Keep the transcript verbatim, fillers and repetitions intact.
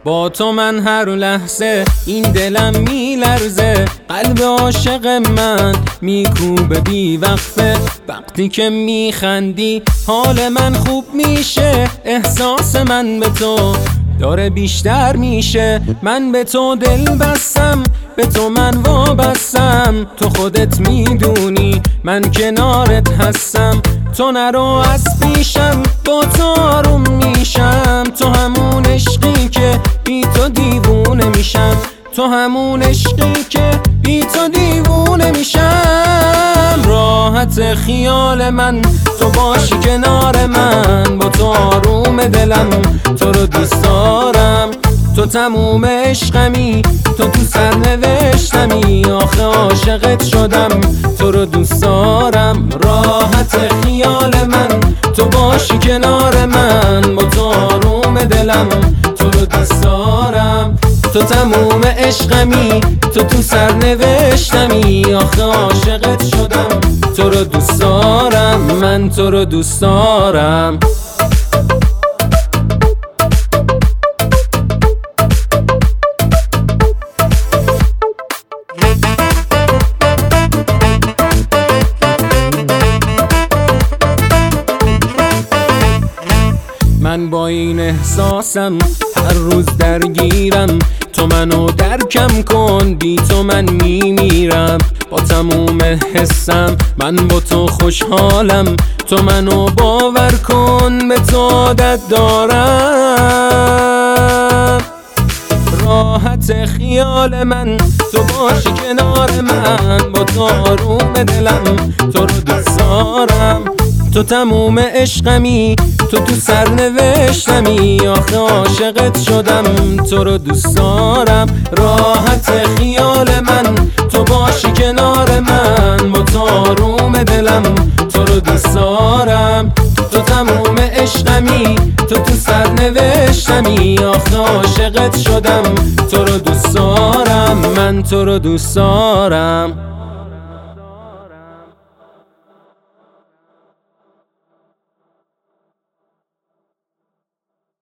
با تو من هر لحظه این دلم میلرزه، قلب عاشق من میکوبه بی وقفه. وقتی که میخندی حال من خوب میشه، احساس من به تو داره بیشتر میشه. من به تو دل بستم، به تو من وابستم، تو خودت میدونی من کنارت هستم. تو نرو از پیشم، با تو آروم میشم. تو همون عشقی که بی تو دیوونه میشم، تو همون عشقی که بی تو دیوونه میشم. راحت خیال من تو باشی کنار من، با تو آروم دلم تو رو دوست دارم. تو تموم عشقمی، تو تو سرنوشتمی، آخه عاشقت شدم تو رو دوست دارم. راحت خیال من تو باشی کنار من، با تو آروم دلم تو رو دوست دارم. تو تموم عشقمی، تو تو سرنوشتمی، آخه عاشقت شدم تو رو دوست دارم. من تو رو دوست دارم. من با این احساسم هر روز درگیرم، تو منو درکم کن، بی تو من میمیرم. با تموم حسم من با تو خوشحالم، تو منو باور کن، به تو عادت دارم. راحت خیال من تو باشی کنار من، با تو آروم دلم تو رو دوست دارم. تو تموم عشقمی، تو تو سرنوشتمی، آخه عاشقت شدم تو رو دوست دارم. راحت خیال من تو باشی کنار من، با تو آروم دلم تو رو دوست دارم. تو تموم عشقمی، تو تو سرنوشتمی، آخه عاشقت شدم تو رو دوست دارم. من تو رو دوست دارم.